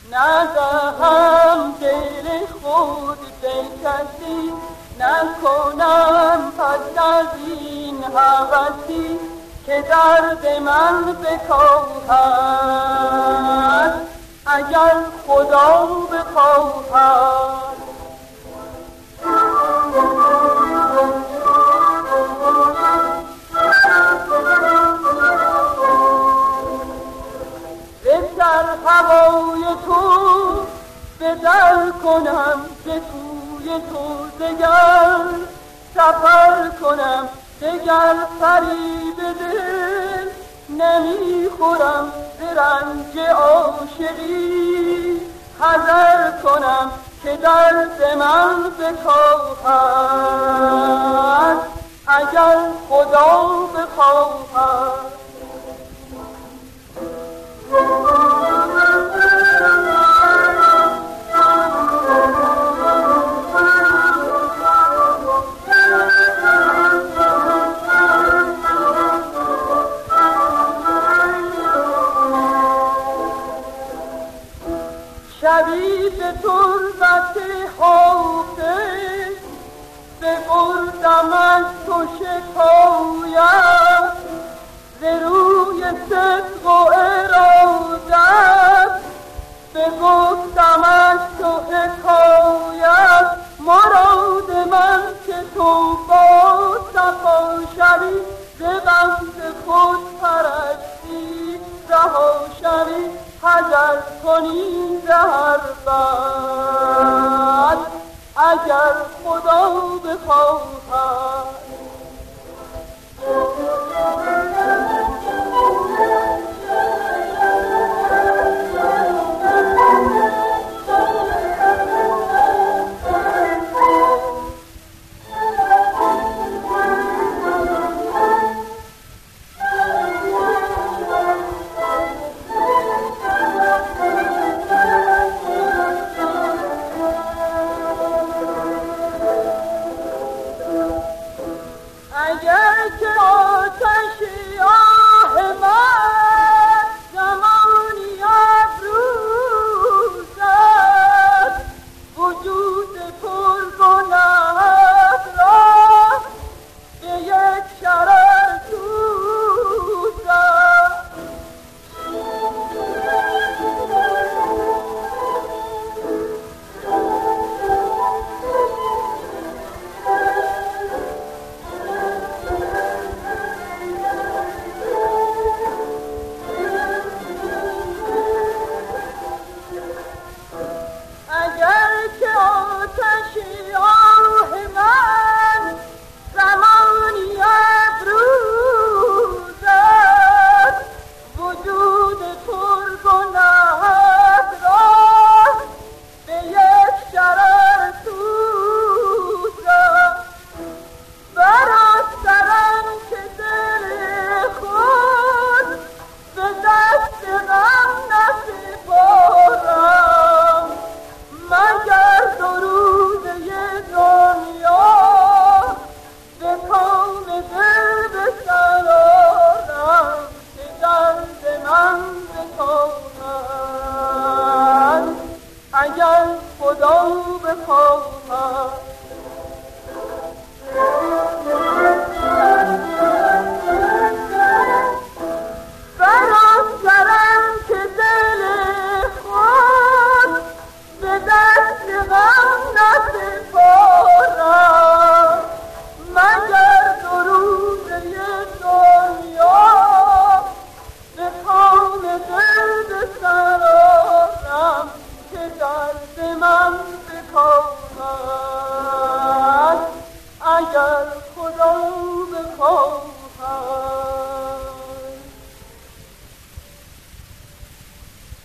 ندهم دل خود دل کسی، نکنم پس از این هوسی که درد من بکاهد اگر خدا بخواهد. در هوای تو بدر کنم به توی تو دگر سفر کنم، دگر فریب دل نمیخورم به رنج عاشقی، حذر کنم که درد من بکاهد اگر خدا بخواهد. شبی به تربت حافظ ببردم از تو شکایت، ز روی صدق و ارادت بگفتم از تو حکایت. مراد من که تو با صفا شوی، ز بند خود پرستی رها شوی، حذر کنی ز هر بد اگر خدا بخواهد. اگر که آتشی آه من زمانی افروزد، وجود پرگناه را به یک شرر سوزد. اگر که آتشی آه من زمانی افروزد، وجود پرگناه را به یک شرر سوزد. برادرم که دل خود به دست غم نسپارم، مگر دو روزه دنیا به کام دل بسرارم که درد من بکاهد اگر خدا بخواهد. برادرم که دل خود به دست غم نسپارم، مگر دو روزه دنیا به کام دل بسرارم که درد من بکاهد اگر خدا بخواهد.